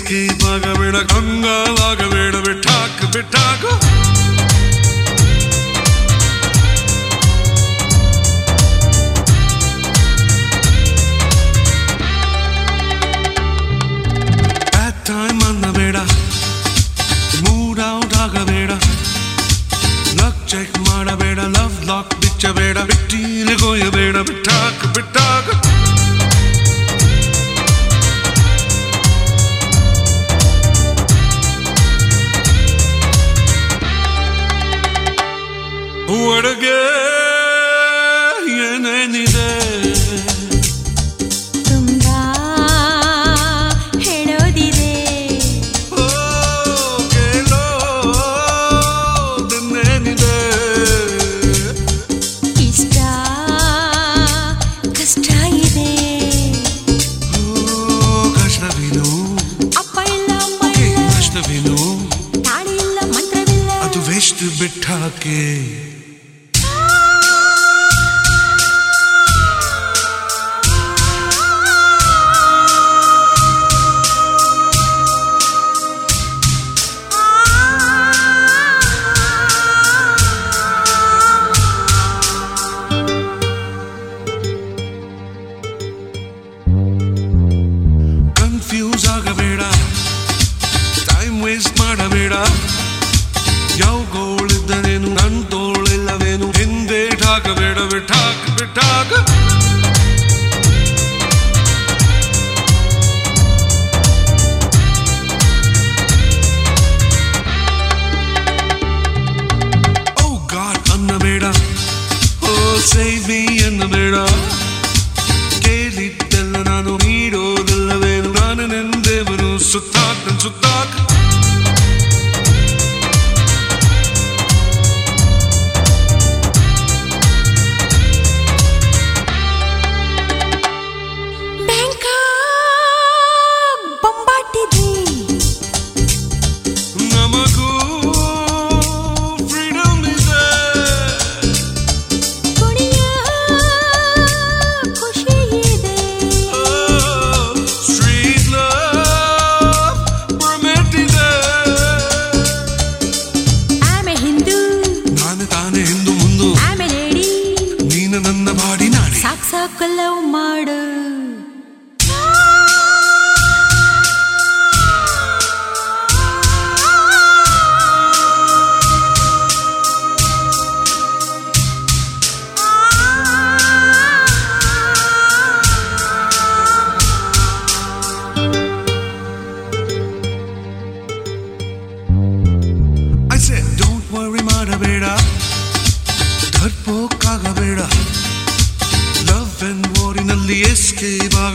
Escape ಆಗಬೇಡ, ಕಂಗಾಲಾಗಬೇಡ, ಬಿಟ್ಟಾಕು ಬಿಟ್ಟಾಕು. ಬ್ಯಾಡ್ ಟೈಮ್ ಅನ್ನಬೇಡ, ಮೂಡ್ ಔಟ್ ಆಗಬೇಡ, ಲಕ್ ಚೆಕ್ ಮಾಡಬೇಡ, ಲವ್ ಲಾಕ್ ಬಿಚ್ಚಬೇಡ, ಬಿಟ್ಟೀಲಿ ಕೊಯ್ಯಬೇಡ, ಬಿಟ್ಟಾಕು ಬಿಟ್ಟಾಕು. ಒಳಗೆ ಏನೇನಿದೆ ತುಂಬಾ ಹೇಳೋದಿದೆ, ಕೇಳೋದೇನಿದೆ, ಇಷ್ಟ ಕಷ್ಟ ಇದೆ, ಕಷ್ಟವೇನು ಅಪ್ಪ ಇಲ್ಲ ಅಮ್ಮ ಇಲ್ಲ, ಕಷ್ಟವೇನು ತಾಳಿ ಇಲ್ಲ ಮಂತ್ರವಿಲ್ಲ, ಅದು ವೇಸ್ಟ್ ಬಿಟ್ಟಾಕೆ. ಕನ್ಫ್ಯೂಸ್ ಆಗಬೇಡ, ಟೈಮ್ ವೇಸ್ಟ್ ಮಾಡಬೇಡ, ಯಾವ ಗೋಳಿದ್ದನೇನು ನನ್ ತೋಳಿಲ್ಲವೇನು, ಹಿಂದೆ ಠಾಕಬೇಡ, ಬಿಟ್ಟಾಕ ಬಿಟ್ಟಾಕ. ಓ ಗಾಡ್ ಅನ್ನಬೇಡ, ಓ ಸೇವ್ ಮೀ ಅನ್ನಬೇಡ, ಕೇಳಿದ್ದೆಲ್ಲ ನಾನು ನೀಡೋದಿಲ್ಲವೇನು, ನಾನು ನೆಂದೇವನು, ಸುತ್ತಾಕ ನನ್ ಸುತ್ತಾಕ. ಬೊಂಬಾಟಿದೆ ನಮಗೂ ಫ್ರೀಡಮ್ ಇದೆ, ಕುಣಿಯ ಖುಷಿ ಇದೆ, ಸ್ಟ್ರೀಟ್ ಲವ್ ಪರ್ಮಿಟ್ ಇದೆ. ಆಮೆ ಹಿಂದೂ ನಾನು ತಾನೇ ಹಿಂದು ಮುಂದು, ಆಮೆ ಲೇಡಿ, ನೀನು ನನ್ನ ಬಾಡಿ ನಾಡಿ. ಸಾಕ್ ಸಾಕು ಲವ್ ಮಾಡು. I said don't worry ಮಾಡಬೇಡ, ಧರ್ಪೋಕ್ಕಾಗಬೇಡ, ಲವ್ ಅಂಡ್ ವಾರಿನಲ್ಲಿ ಎಸ್ಕೇಪ್ ಆಗ